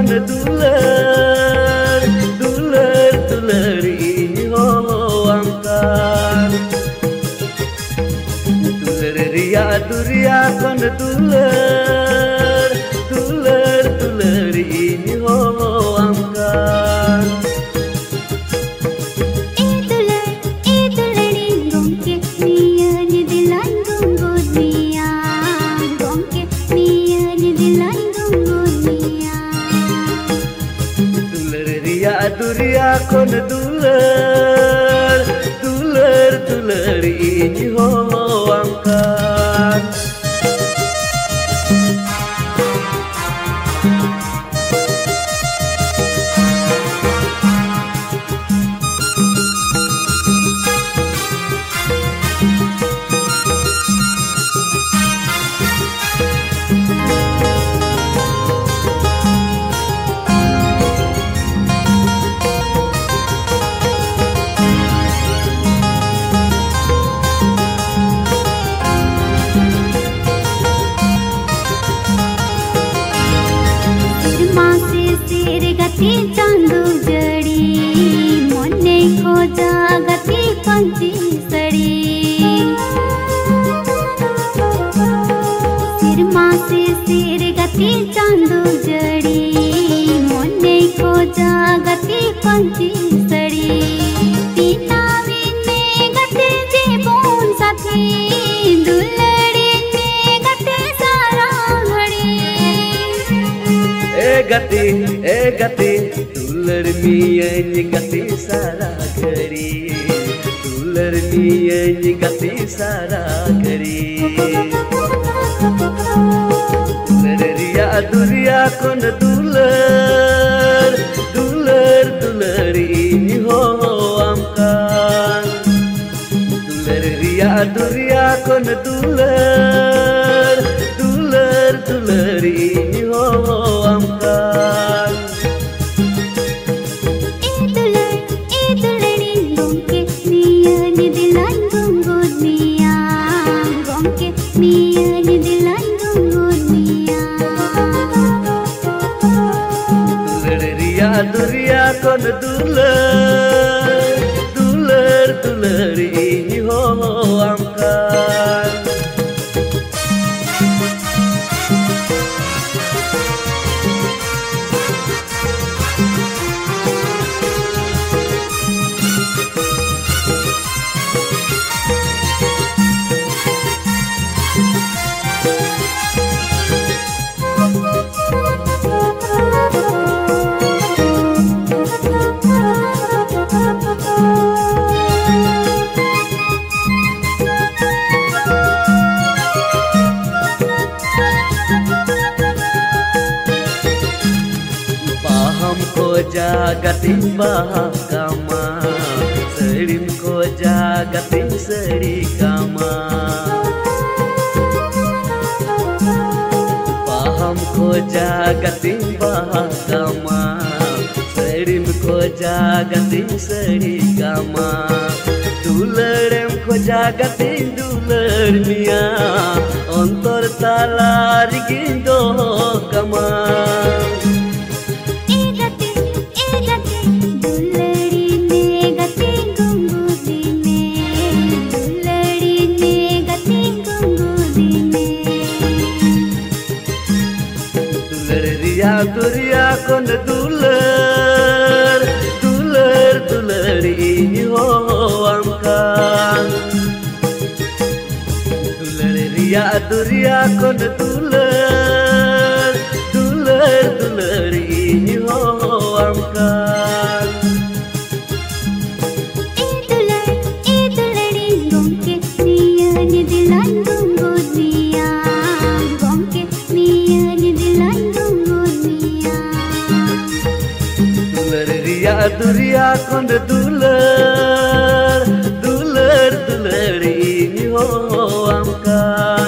dular, dular, dular ini angkat. Dular ria duria kon dular, dular, dular ini angkat. Duria kon dular, dular, dular ini angkat. गति चांदू जड़ी मोने खोजा गति पंची सड़ी सिरमा से सिर गति चांदू जड़ी मोने खोजा गति पंची सड़ी तीना विने गति जीवन साथी दुलड़ी ने गति सारा घड़ी ए गति दुलर मियन गति सारा घड़ी दुलर मियन गति सारा घड़ी दुलर रिया दुरिया kon दुलर दुलर दुलर ini angkat दुलर रिया दुरिया kon दुलर दुलर दुलर ini angkat. Duria kon dular, dular, dular ini angkat. Jagatin bahakama serim ko jagatin seri kama paham ko jagatin bahakama serim ko jagatin seri kama dularem ko jagatin dular mia ontor talar gindo kama. Duria kon dular, dular, dular ini angkat. Dular ria duria kon dular, dular, dular ini angkat. Duria kon dular, dular, dular ini angkat.